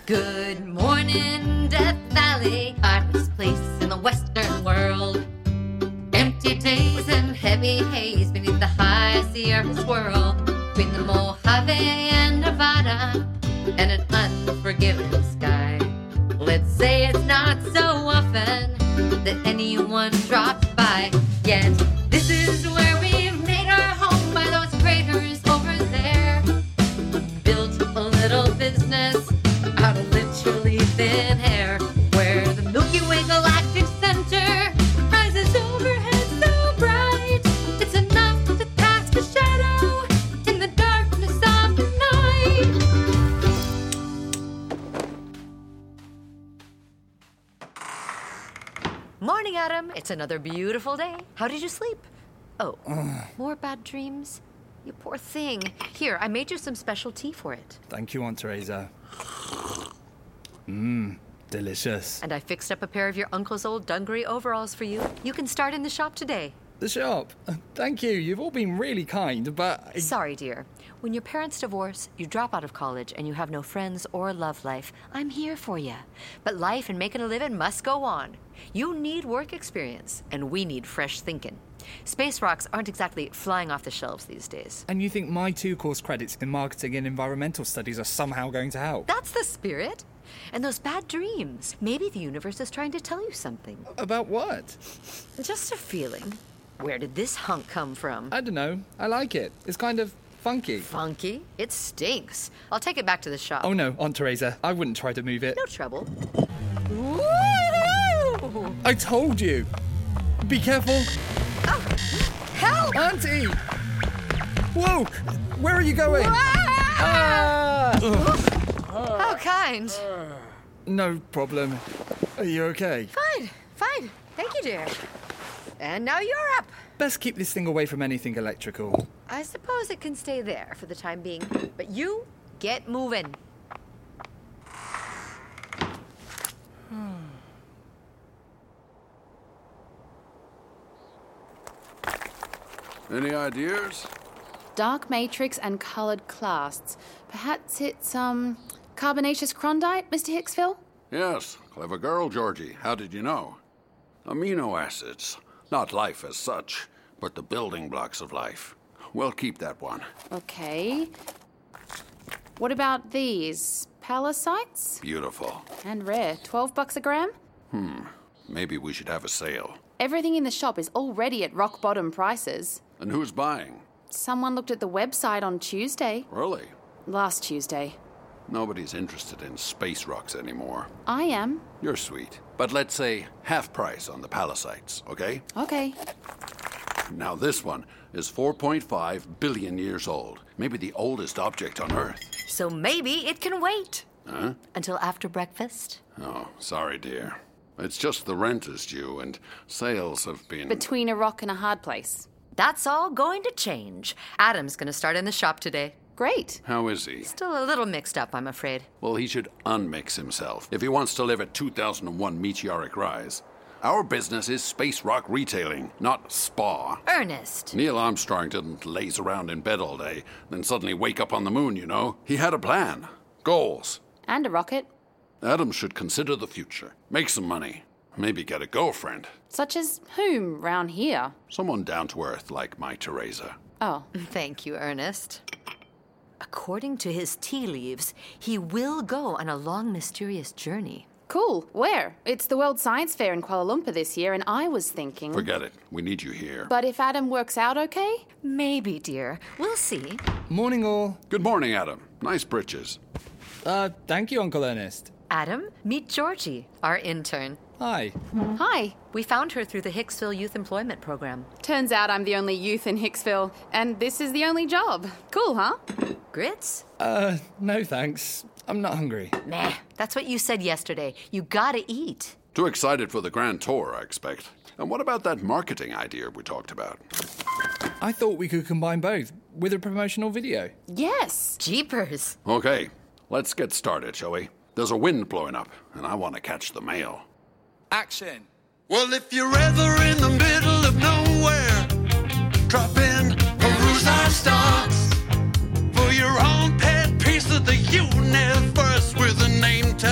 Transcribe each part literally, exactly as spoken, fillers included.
Good morning, Death Valley, hottest place in the Western world. Empty days and heavy haze beneath the high Sierra swirl. Between the Mojave and Nevada and an unforgiving sky. Let's say it's not so often that anyone drops by. Yet this is where we've made our home by those craters over there. Built a little business out of literally thin air, where the Milky Way galactic center rises overhead so bright. It's enough to cast a shadow in the darkness of the night. Morning, Adam. It's another beautiful day. How did you sleep? Oh, more bad dreams? You poor thing. Here, I made you some special tea for it. Thank you, Aunt Teresa. Mmm, delicious. And I fixed up a pair of your uncle's old dungaree overalls for you. You can start in the shop today. The shop? Thank you. You've all been really kind, but... I... Sorry, dear. When your parents divorce, you drop out of college, and you have no friends or love life, I'm here for you. But life and making a living must go on. You need work experience, and we need fresh thinking. Space rocks aren't exactly flying off the shelves these days. And you think my two course credits in marketing and environmental studies are somehow going to help? That's the spirit. And those bad dreams. Maybe the universe is trying to tell you something. About what? Just a feeling. Where did this hunk come from? I don't know. I like it. It's kind of funky. Funky? It stinks. I'll take it back to the shop. Oh no, Aunt Teresa. I wouldn't try to move it. No trouble. Woo! I told you. Be careful. Oh, help! Auntie! Whoa! Where are you going? Ah! Ah! How kind. No problem. Are you okay? Fine, fine. Thank you, dear. And now you're up. Best keep this thing away from anything electrical. I suppose it can stay there for the time being. But you, get moving. Any ideas? Dark matrix and coloured clasts. Perhaps it's, um, carbonaceous crondite, Mister Hicksville? Yes, clever girl, Georgie. How did you know? Amino acids. Not life as such, but the building blocks of life. We'll keep that one. Okay. What about these? Pallasites? Beautiful. And rare. Twelve bucks a gram? Hmm. Maybe we should have a sale. Everything in the shop is already at rock bottom prices. And who's buying? Someone looked at the website on Tuesday. Really? Last Tuesday. Nobody's interested in space rocks anymore. I am. You're sweet. But let's say half price on the pallasites, okay? Okay. Now this one is four point five billion years old. Maybe the oldest object on Earth. So maybe it can wait. Huh? Until after breakfast? Oh, sorry, dear. It's just the rent is due, and sales have been... Between a rock and a hard place. That's all going to change. Adam's going to start in the shop today. Great. How is he? Still a little mixed up, I'm afraid. Well, he should unmix himself if he wants to live at two thousand one meteoric rise. Our business is space rock retailing, not spa. Ernest. Neil Armstrong didn't laze around in bed all day, then suddenly wake up on the moon, you know. He had a plan. Goals. And a rocket. Adam should consider the future. Make some money. Maybe get a girlfriend. Such as whom round here? Someone down to earth like my Teresa. Oh. Thank you, Ernest. According to his tea leaves, he will go on a long, mysterious journey. Cool. Where? It's the World Science Fair in Kuala Lumpur this year, and I was thinking... Forget it. We need you here. But if Adam works out okay? Maybe, dear. We'll see. Morning, all. Good morning, Adam. Nice britches. Uh, thank you, Uncle Ernest. Adam, meet Georgie, our intern. Hi. Hi. We found her through the Hicksville Youth Employment Program. Turns out I'm the only youth in Hicksville, and this is the only job. Cool, huh? Grits? Uh, no thanks. I'm not hungry. Meh, that's what you said yesterday. You gotta eat. Too excited for the grand tour, I expect. And what about that marketing idea we talked about? I thought we could combine both with a promotional video. Yes. Jeepers. Okay, let's get started, shall we? There's a wind blowing up, and I want to catch the mail. Action! Well, if you're ever in the middle of nowhere, drop in, peruse our stocks for your own pet piece of the universe with a name tag.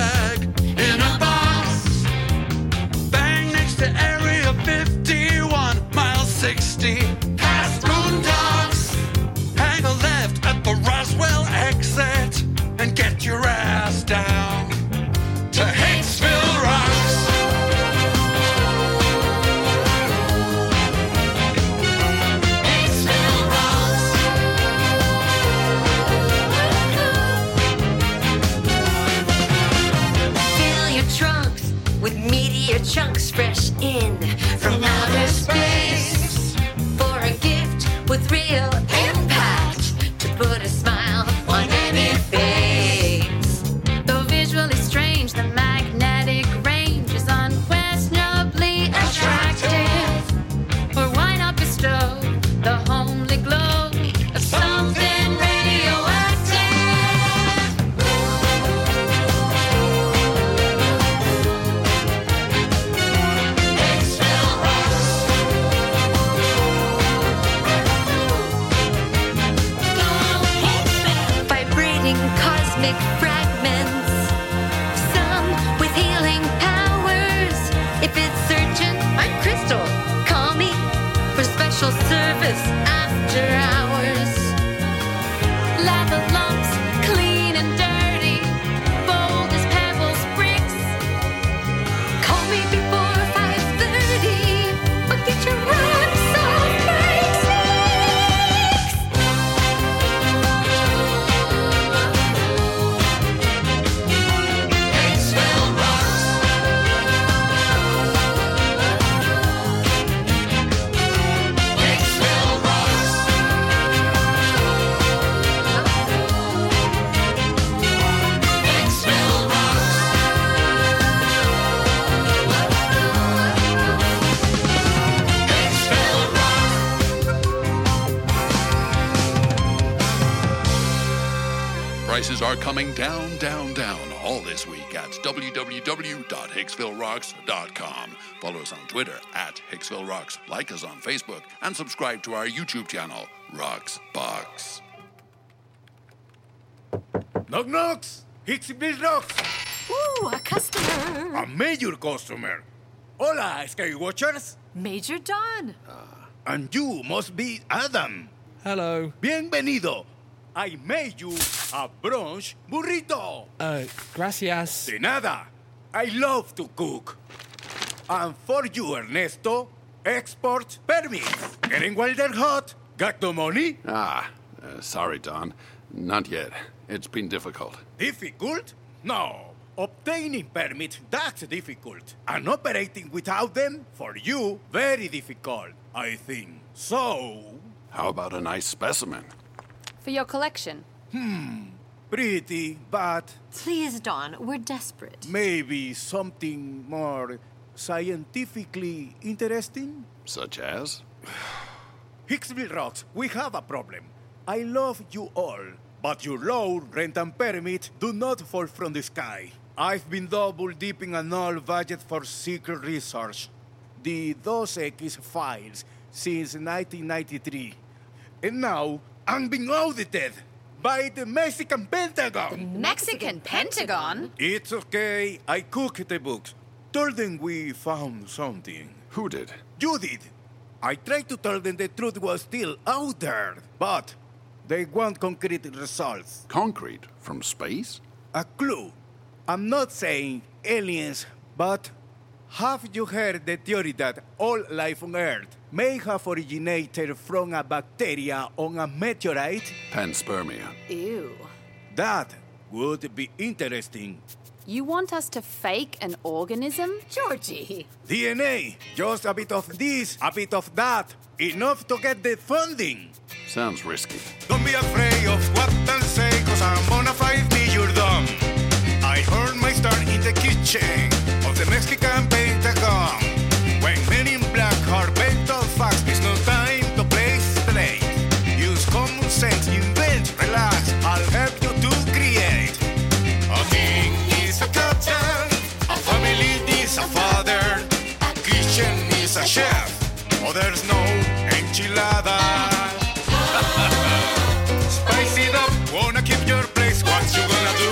social service after hours. Lava lumps, clean and dirty, bold as pebbles, bricks. Call me before five thirty, but get your rocks off my sticks. Hicksville rocks. Hicksville rocks. Hicksville rocks. Hicksville rocks. Prices are coming down, down, down all this week at w w w dot hicksville rocks dot com. Follow us on Twitter at Hicksville Rocks, like us on Facebook, and subscribe to our YouTube channel, Rocks Box. Knock knocks! Hicksville Rocks! Ooh, a customer. A major customer. Hola, Skywatchers. Major Don. And you must be Adam. Hello. Bienvenido. I made you a brunch burrito. Uh, gracias. De nada. I love to cook. And for you, Ernesto, export permits. Getting wilder hot. Got the money? Ah, uh, sorry, Don. Not yet. It's been difficult. Difficult? No. Obtaining permits, that's difficult. And operating without them, for you, very difficult, I think. So, How about a nice specimen? For your collection. pretty, but Please, Don, we're desperate. maybe something more scientifically interesting? Such as? Hicksville Rocks, we have a problem. I love you all, but your loan, rent, and permit do not fall from the sky. I've been double dipping an all budget for secret research, the Dos X files, since nineteen ninety-three. And now I'm being audited by the Mexican Pentagon. Mexican Pentagon? It's okay, I cooked the books. Told them we found something. Who did? You did. I tried to tell them the truth was still out there, but they want concrete results. Concrete? From space? A clue. I'm not saying aliens, but have you heard the theory that all life on Earth may have originated from a bacteria on a meteorite? Panspermia. Ew. That would be interesting. You want us to fake an organism? Georgie. D N A, just a bit of this, a bit of that, enough to get the funding. Sounds risky. Don't be afraid of what they'll say, cause I'm bona fide major dumb. I earned my start in the kitchen of the Mexican Pentagon. When men in black are bent on facts, it's no time to play straight. Use common sense, invent, relax, I'll help you to create. A king is a captain, a family is a father, a kitchen is a chef, oh there's no enchilada. Spice it up, wanna keep your place, what you gonna do?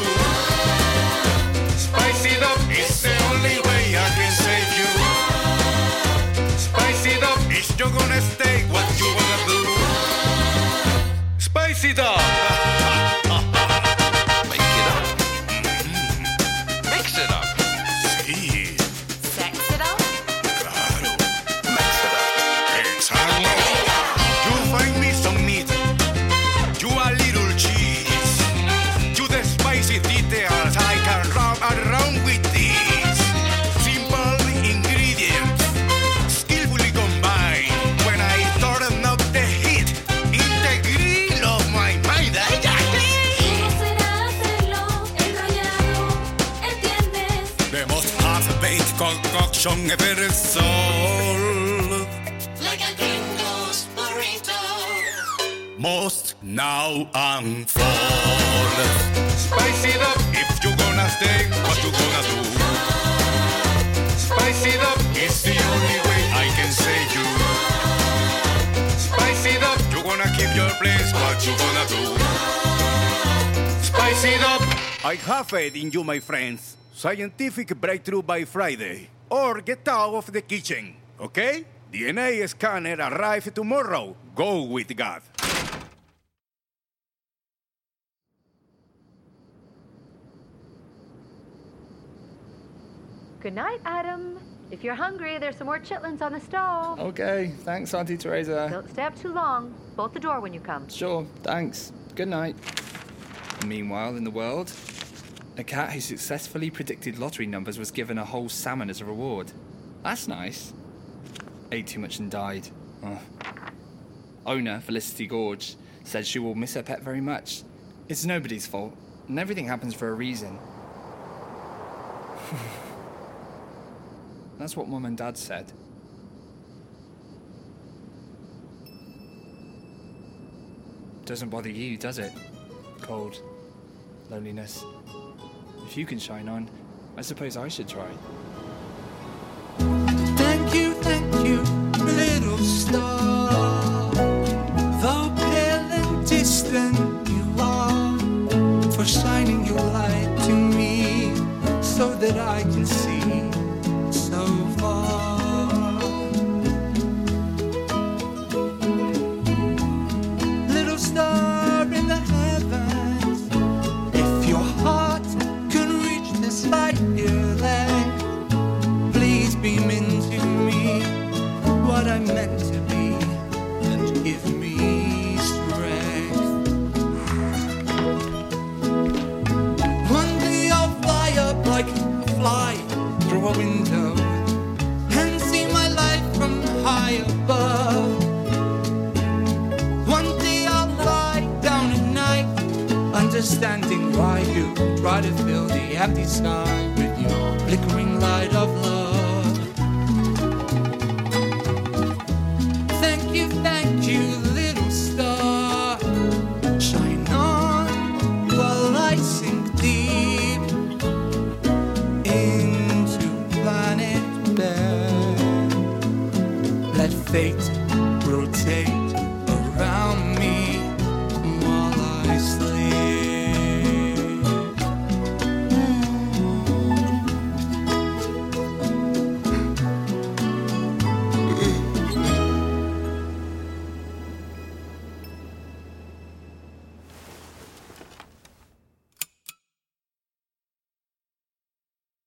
Spice it up, it's the only way I can save you. Spice it up, if you're gonna stay, what you gonna do? Spice it up. Make it up. Mix it up. Sí, Sex it up? claro. Mix it up. Exactly. You find me some meat. You a little cheese. You the spicy details I can rub around with these. Simple ingredients, skillfully combined. When I turn up the heat in the grill of my mind, I the most half-baked concoction ever sold. Like a gringo's burrito. Most now unfold. Spice it up if you gonna stay. What you gonna do? Spice it up. It's the only way I can save you. Spice it up. You gonna keep your place. What you gonna do? Spice it up. I have faith in you, my friends. Scientific breakthrough by Friday. Or get out of the kitchen, okay? D N A scanner arrive tomorrow. Go with God. Good night, Adam. If you're hungry, there's some more chitlins on the stove. Okay, thanks, Auntie Teresa. Don't stay up too long. Bolt the door when you come. Sure, thanks. Good night. Meanwhile, in the world, a cat who successfully predicted lottery numbers was given a whole salmon as a reward. That's nice. Ate too much and died. Oh. Owner, Felicity Gorge, said she will miss her pet very much. It's nobody's fault, and everything happens for a reason. That's what Mum and Dad said. Doesn't bother you, does it? Cold. Loneliness. If you can shine on, I suppose I should try. Thank you, thank you, little star. Though pale and distant you are, for shining your light to me, so that I can see so far. Little star in the heavens, if your heart can reach this light year length, please beam into me what I'm meant to be and give me strength. One day I'll fly up like a fly through a window and see my life from high above. One day I'll lie down at night, understanding why you try to fill the empty sky with your flickering light of love. Thank you, thank you, little star. Shine on while I sink deep into planet bed. Let fate rotate around me while I sleep.